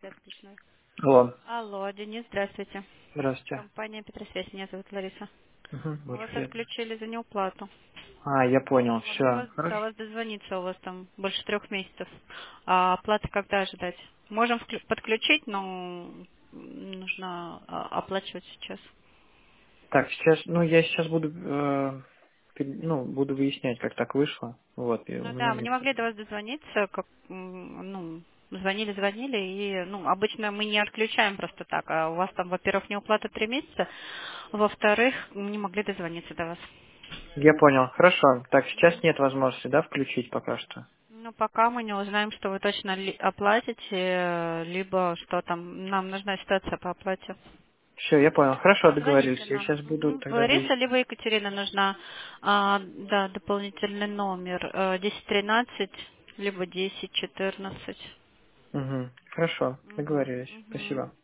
Карточную. Алло, Алло, Денис, здравствуйте. здравствуйте. Компания Петросвязь, меня зовут Лариса. Угу, Вас очень приятно. отключили за неуплату. Я понял, Не могли все, вас, до хорошо. вас дозвониться, у вас там больше 3 месяцев. А оплата когда ожидать? Можем подключить, но нужно оплачивать сейчас. Так, сейчас, я сейчас буду, буду выяснять, как так вышло. Вот, и у Ну меня да, мы не нет. могли до вас дозвониться, как, звонили, и, обычно мы не отключаем просто так, а у вас там, во-первых, неуплата 3 месяца, во-вторых, мы не могли дозвониться до вас. Я понял, хорошо. Так, сейчас нет возможности, да, включить пока что. Ну, пока мы не узнаем, что вы точно оплатите, либо что там, нам нужна ситуация по оплате. Все, я понял. Хорошо, Звоните договорились. Я нам. сейчас буду Мгм. тогда Лариса, выяснять. либо Екатерина нужна, да, дополнительный номер, 1013, либо 1014. Угу. Хорошо, Мгм, договорились. мгм. Спасибо.